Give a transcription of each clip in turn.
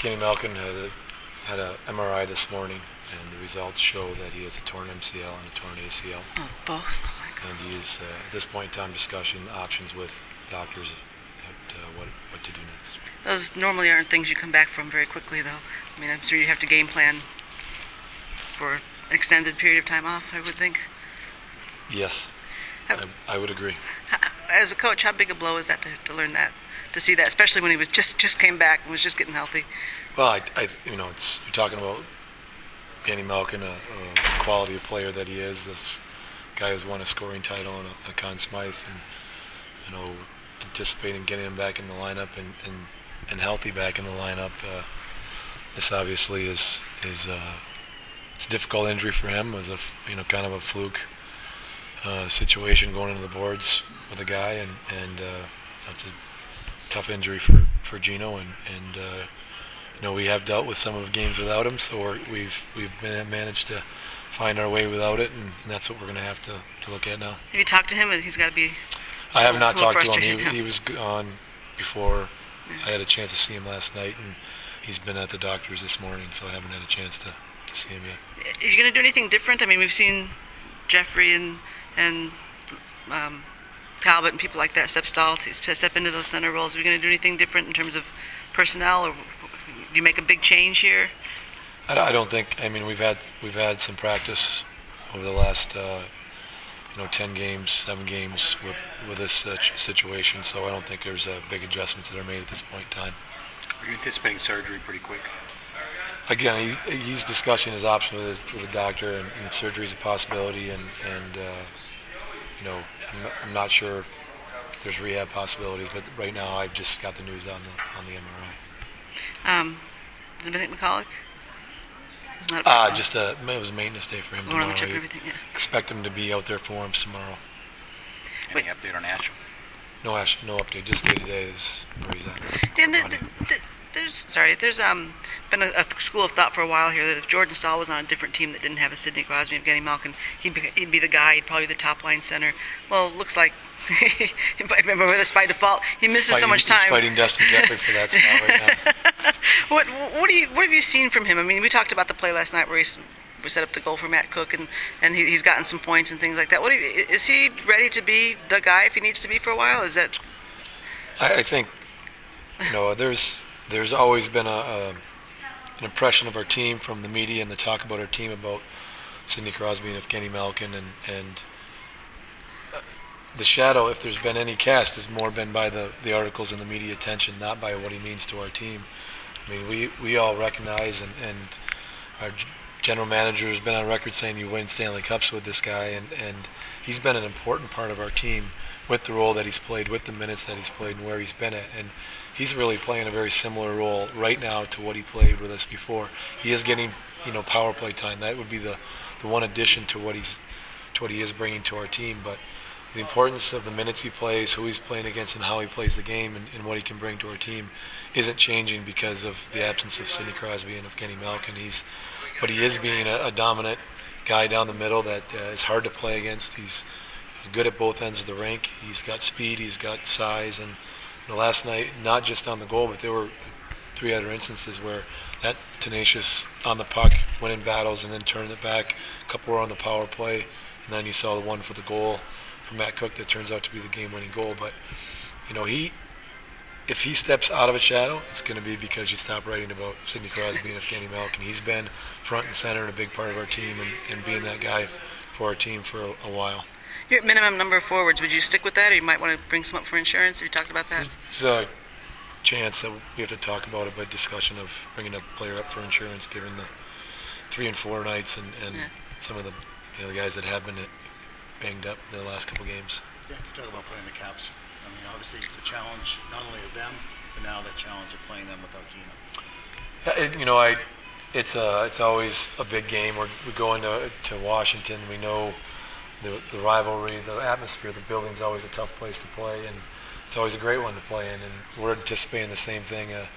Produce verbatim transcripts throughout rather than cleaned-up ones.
Evgeny Malkin had a, had a M R I this morning, and the results show that he has a torn M C L and a torn A C L. Oh, both? Oh my God. And he is, uh, at this point in time, discussing options with doctors at uh, what what to do next. Those normally aren't things you come back from very quickly, though. I mean, I'm sure you have to game plan for an extended period of time off, I would think. Yes, How, I, I would agree. As a coach, how big a blow is that to, to learn that, to see that, especially when he was just, just came back and was just getting healthy? Well, I, I you know, it's you're talking about Evgeny Malkin, a, a quality of player that he is. This guy who's won a scoring title and a, a Conn Smythe, and you know, anticipating getting him back in the lineup and, and, and healthy back in the lineup. Uh, this obviously is is uh, it's a difficult injury for him. It was a you know kind of a fluke uh, situation going into the boards with a guy, and and uh, it's a tough injury for for Gino, and and uh, you know we have dealt with some of the games without him, so we're, we've we've been, managed to find our way without it, and, and that's what we're going to have to to look at now. Have you talked to him? He's got to be. I have not talked to him. He, now. he was on before. Yeah. I had a chance to see him last night, and he's been at the doctor's this morning, so I haven't had a chance to, to see him yet. Are you going to do anything different? I mean, we've seen Jeffrey and and um, Talbot and people like that step stall to step into those center roles. Are you going to do anything different in terms of personnel, or do you make a big change here? I, I don't think. I mean, we've had we've had some practice over the last. Uh, you know, ten games, seven games with with this uh, situation, so I don't think there's uh, big adjustments that are made at this point in time. Are you anticipating surgery pretty quick? Again, he, he's discussing his option with his, with the doctor, and, and surgery is a possibility, and, and uh, you know, I'm not, I'm not sure if there's rehab possibilities, but right now I've just got the news on the on the M R I. Um, Dominic McCulloch? Ah, uh, just a, it was a maintenance day for him tomorrow. On the trip and everything, yeah. Expect him to be out there for him tomorrow. Any Wait. update on Ash? No Ash, no update. Just day to day is where he's at. Dan, there, there, there's sorry, there's um been a, a school of thought for a while here that if Jordan Staal was on a different team that didn't have a Sidney Crosby and Evgeny Malkin, he'd be, he'd be the guy. He'd probably be the top line center. Well, it looks like. Remember this by default. He misses fighting, so much time. He's fighting Dustin Jeffrey for that spot right now. what what do you what have you seen from him? I mean, we talked about the play last night where he we set up the goal for Matt Cook, and, and he, he's gotten some points and things like that. What do you, is he ready to be the guy if he needs to be for a while? Is that? I, I think you know there's there's always been a, a an impression of our team from the media and the talk about our team about Sidney Crosby and Evgeny Malkin, and and. The shadow, if there's been any cast, has more been by the, the articles and the media attention, not by what he means to our team. I mean, we, we all recognize, and, and our general manager has been on record saying you win Stanley Cups with this guy, and, and he's been an important part of our team with the role that he's played, with the minutes that he's played, and where he's been at. And he's really playing a very similar role right now to what he played with us before. He is getting, you know, power play time. That would be the, the one addition to what he's to what he is bringing to our team, but the importance of the minutes he plays, who he's playing against, and how he plays the game, and, and what he can bring to our team isn't changing because of the absence of Sidney Crosby and of Evgeny Malkin. He's, but he is being a, a dominant guy down the middle that uh, is hard to play against. He's good at both ends of the rink. He's got speed, he's got size, and you know, last night, not just on the goal, but there were three other instances where that tenacious on the puck, winning battles, and then turning it back. A couple were on the power play, and then you saw the one for the goal for Matt Cook that turns out to be the game-winning goal. But you know, he, if he steps out of a shadow, it's going to be because you stop writing about Sidney Crosby and Evgeny Malkin. He's been front and center and a big part of our team, and, and being that guy for our team for a, a while. You're at minimum number of forwards. Would you stick with that, or you might want to bring some up for insurance? Have you talked about that? There's a chance that we have to talk about it, but discussion of bringing a player up for insurance, given the three and four nights, and, and yeah. some of the you know the guys that have been banged up in the last couple games. Yeah, you talk about playing the Caps. I mean, obviously the challenge not only of them, but now the challenge of playing them without Gino. Yeah, it, you know, I, it's a, it's always a big game. We're we're going to to Washington. We know the the rivalry, the atmosphere. The building's always a tough place to play, and it's always a great one to play in. And we're anticipating the same thing uh,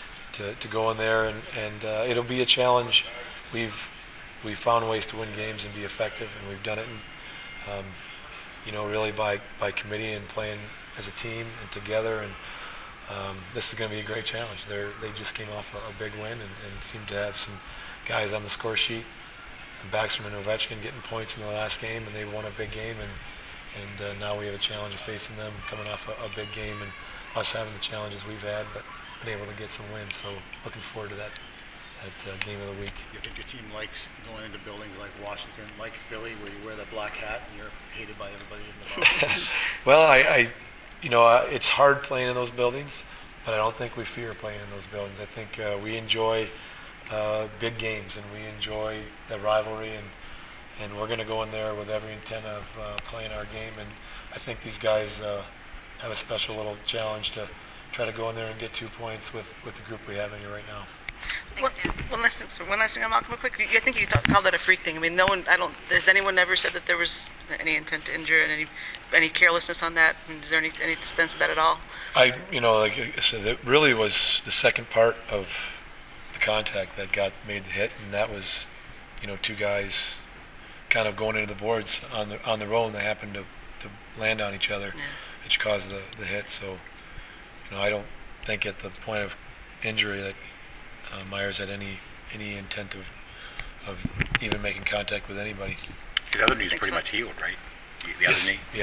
to to go in there, and and uh, it'll be a challenge. We've we've found ways to win games and be effective, and we've done it. In, Um, you know, really by, by committee and playing as a team and together, and um, this is going to be a great challenge. They're, they just came off a, a big win and, and seem to have some guys on the score sheet. And Backstrom and Ovechkin getting points in the last game, and they won a big game. And and uh, now we have a challenge of facing them coming off a, a big game, and us having the challenges we've had, but been able to get some wins. So looking forward to that that uh, game of the week. You think your team likes going into buildings like Washington, like Philly, where you wear the black hat and you're hated by everybody in the bar? Well, I, I you know, uh, it's hard playing in those buildings, but I don't think we fear playing in those buildings. I think uh, we enjoy uh, big games, and we enjoy the rivalry, and and we're going to go in there with every intent of uh, playing our game. And I think these guys uh, have a special little challenge to try to go in there and get two points with, with the group we have in here right now. One, one last thing, so one last thing, Malcolm, real quick. I think you thought, called that a freak thing. I mean, no one. I don't. Has anyone ever said that there was any intent to injure and any any carelessness on that? And is there any any sense of that at all? I, you know, like I said, it really was the second part of the contact that got made the hit, and that was, you know, two guys kind of going into the boards on the on their own. They happened to, to land on each other, Yeah. which caused the, the hit. So, you know, I don't think at the point of injury that uh, Myers had any any intent of of even making contact with anybody. His other knee's Think pretty so. much healed, right? The the other Yes. knee? Yeah.